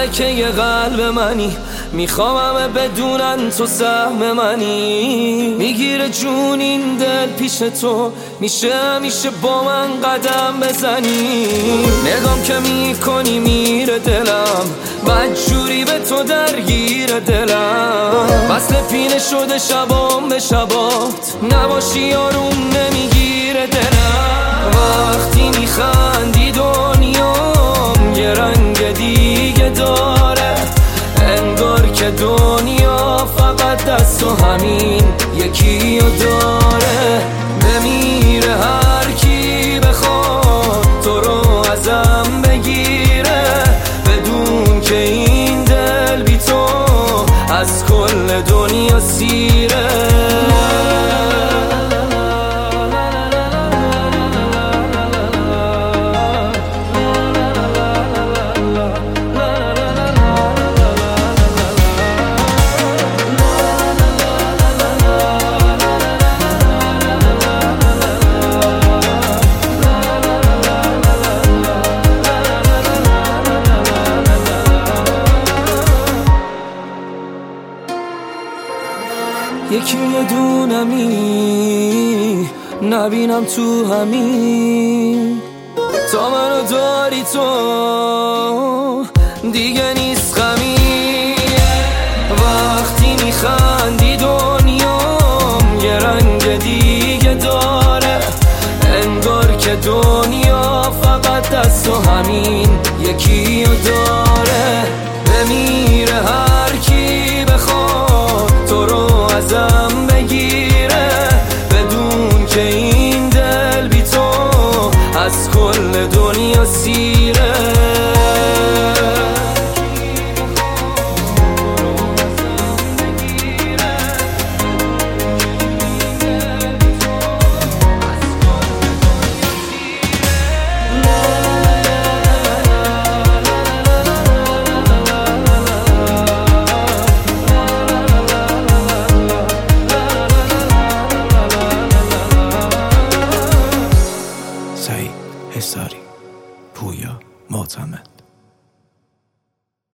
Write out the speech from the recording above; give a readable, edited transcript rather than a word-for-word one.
ملکه قلب منی، میخوام همه بدونن تو سهم منی. میگیره جون این دل پیش تو، میشه همیشه با من قدم بزنی. نگام که میکنی میره دلم، بدجوری به تو درگیر دلم. وصل پینه شده شبام به شبات، نباشی آروم نمیگیره دلم. وقتی میخندی دنیام یه رنگ دیگه داره، انگار که دنیا فقط دست و همین یکی رو داره. بمیره هر کی بخواد تو رو ازم بگیره، بدون که این دل بی تو از کل دنیا سیره. یکی یه دونمی نبینم تو همین، تا منو داری تو دیگه نیست غمی. وقتی میخندی دنیام یه رنگ دیگه داره، انگار که دنیا فقط دست و همین یکی رو داره. بمیره